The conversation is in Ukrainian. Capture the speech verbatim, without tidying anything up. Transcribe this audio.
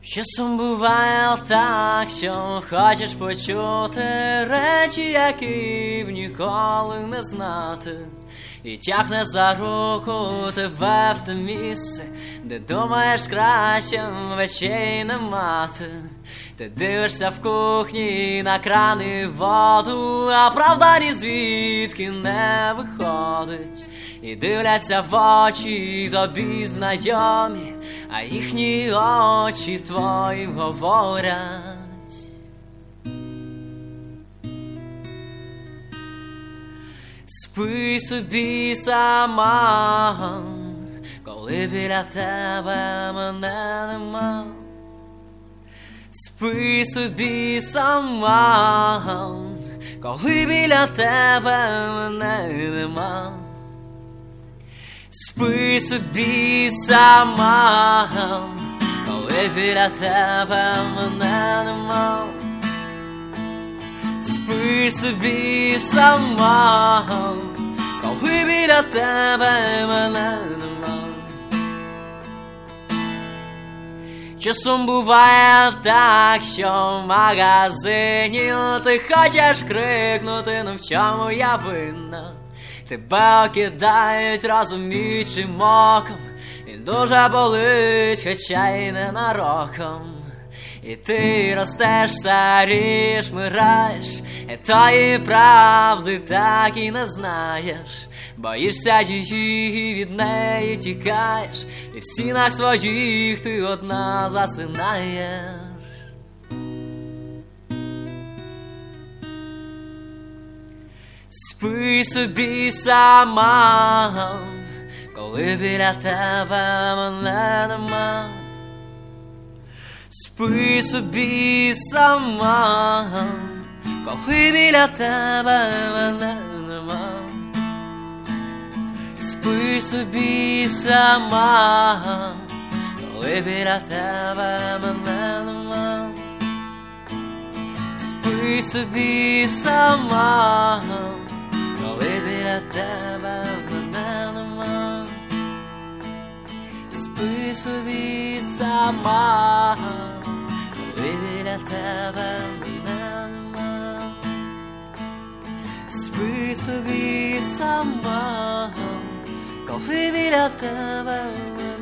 Часом буває так, що хочеш почути речі, які б ніколи не знати, і тягне за руку тебе в те місце, де думаєш краще вечей не мати. Ти дивишся в кухні на крани воду, а правда ні звідки не виходить. І дивляться в очі тобі знайомі, а їхні очі твої говорять. Спи собі сама, коли біля тебе мене нема. Спи собі сама, коли біля тебе мене нема. Спи собі сама, коли біля тебе мене нема. Спи собі сама, коли біля тебе мене нема. Часом буває так, що в магазині ти хочеш крикнути, ну в чому я винна. Тебе окидають розуміючим оком, і дуже болить, хоча й ненароком. І ти ростеш, старієш, мираєш, і тої правди так і не знаєш. Боїшся її, від неї тікаєш, і в стінах своїх ти одна засинаєш. Спи собі сама, коли біля тебе мене нема. Спи собі сама, коли біля тебе мене нема. Спи собі сама, коли біля тебе мене нема. Спи собі сама, коли біля тебе мене нема. Спи собі сама, коли біля тебе мене нема. Спи собі сама, коли біля тебе мене нема.